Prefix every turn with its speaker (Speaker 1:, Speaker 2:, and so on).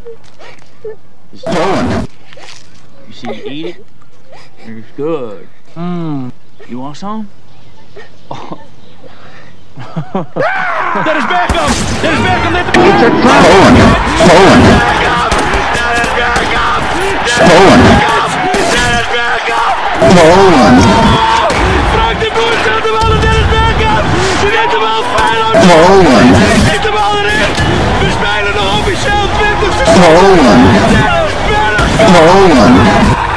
Speaker 1: Poland. You see me eat it? It's good. You want some? Oh. That is Beckham! That is Beckham! Let the
Speaker 2: Poland. Poland. Poland.
Speaker 1: Frank de Boer zet de bal en Dennis Bergkamp! Ze neemt de bal Feyenoord!
Speaker 2: Poland.
Speaker 1: Neemt de bal erin! We spelen nog officieel 20 seconden!
Speaker 2: Poland.
Speaker 1: Dennis Bergkamp!
Speaker 2: Poland.